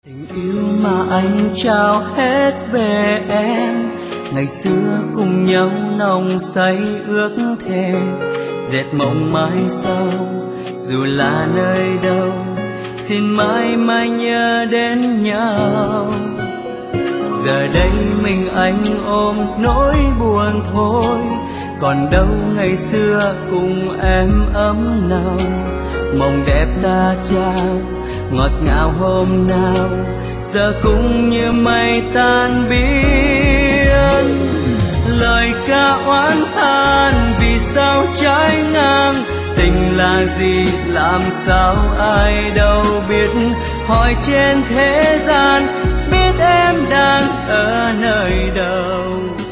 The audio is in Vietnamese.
Tình yêu mà anh trao hết về em, ngày xưa cùng nhau nồng say ước thề, dệt mộng mai sau dù là nơi đâu, xin mãi mãi nhớ đến nhau. Giờ đây mình anh ôm nỗi buồn thôi, còn đâu ngày xưa cùng em ấm nồng. Mộng đẹp ta trao ngọt ngào hôm nào, giờ cũng như mây tan biến. Lời ca oán than vì sao trái ngang, tình là gì làm sao ai đâu biết. Hỏi trên thế gian biết em đang ở nơi đâu.